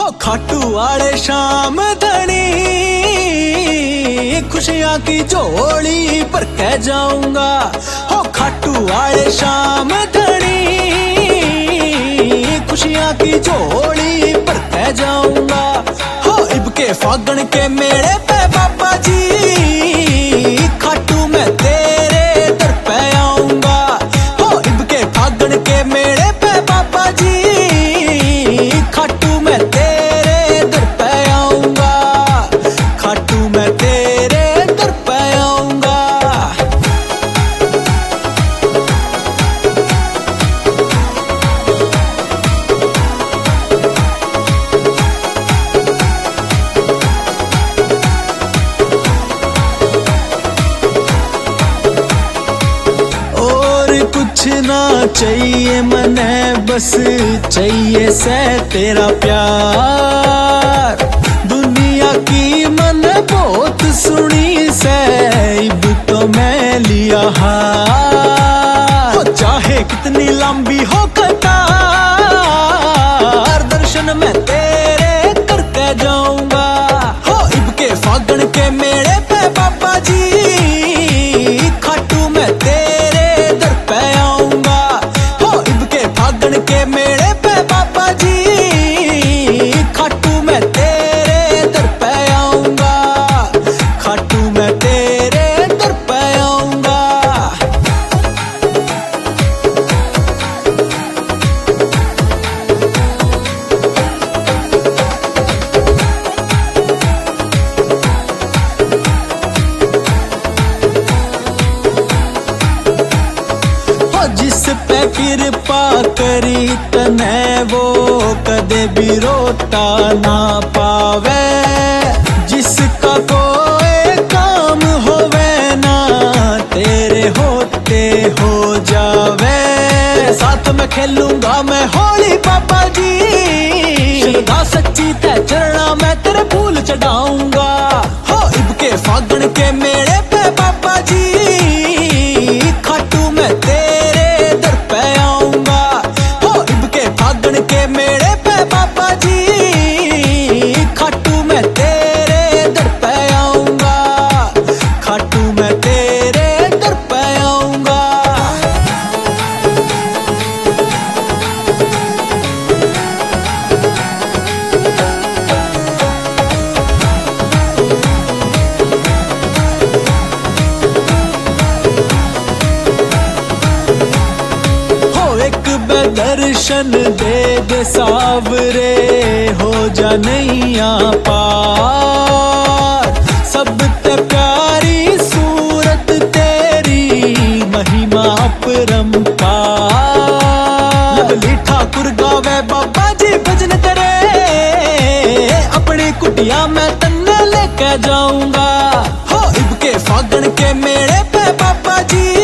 हो खाटू वाले शाम धनी, खुशियां की झोली पर कह जाऊंगा। हो खाटू वाले शाम धनी, खुशियां की झोली पर कह जाऊंगा। हो इब के फागण के मेले पे बाबा जी, खाटू मैं तेरे दर पे आऊंगा। हो इब के फागण के मेले पे बाबा जी, खाटू मैं तेरे दर पे आऊंगा। खाटू मैं तेरे दर पे आऊंगा। कुछ ना चाहिए मने, बस चाहिए से तेरा प्यार। दुनिया की मन बहुत सुनी से, इब तो मैं लिया हार। चाहे कितनी लंबी हो कतार, दर्शन मैं तेरे करके जाऊंगा। हो इब के फागण के मेले पे बाबा जी, खाटू मैं तेरे दर पे आऊंगा। हो इब के फागण के मेले पे बाबा जी, खाटू मैं तेरे दर पे आऊंगा। खाटू मैं तेरे दर पे आऊंगा। जिस पे कृपा करी तने, वो कदे भी रोता ना पावे। जिसका कोई काम होवे ना, तेरे होते हो जावे। साथ में खेलूंगा मैं होली बाबा जी, श्रद्धा सच्ची ते चरणा मैं तेरे फूल चढ़ाऊंगा। हो इब के फागण के मेले पे बाबा जी, खाटू मैं तेरे दर पे आऊंगा। हो इब के फागण के मेले पे बाबा जी, खाटू मैं तेरे दर पे आऊंगा। खाटू मैं तेरे दर पे आऊंगा। दर्शन दे दे सावरे, हो जा नैया पार। सब ते प्यारी सूरत तेरी, महिमा परंपार। लवली ठाकुर गावे बाबा जी भजन करे, अपनी कुटिया मैं तन्ने लेके जाऊंगा। हो इब के फागण के मेले पे बाबा जी,